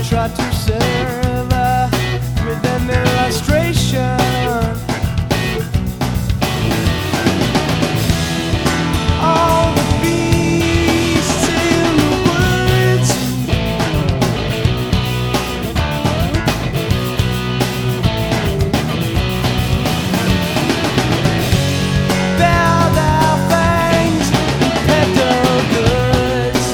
try to serve with an illustration. All the beasts in the woods bare their fangs and peddle goods.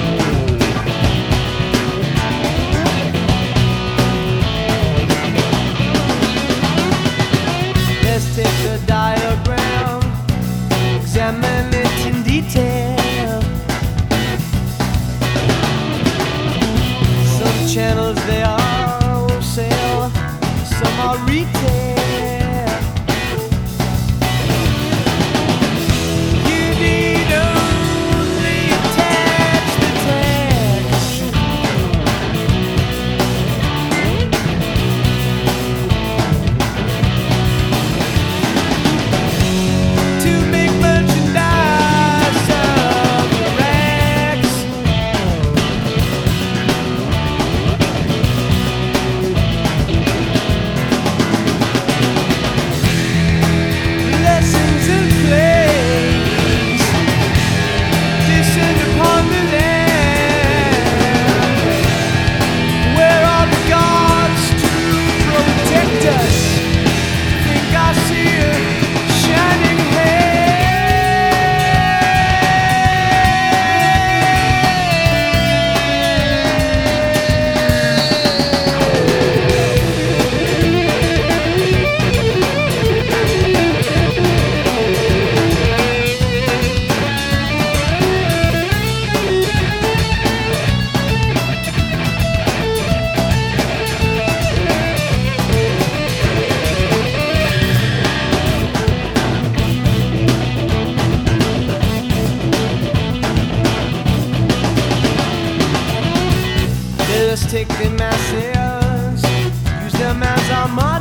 Let's take a diagram, examine it in detail. Some channels they are wholesale, some are retail. You need only attach the text. To make merchandise of the rags. Lessons and plays descend upon the land, where are the gods to protect us? Think I see a shining Let's take the masses, use them as our money.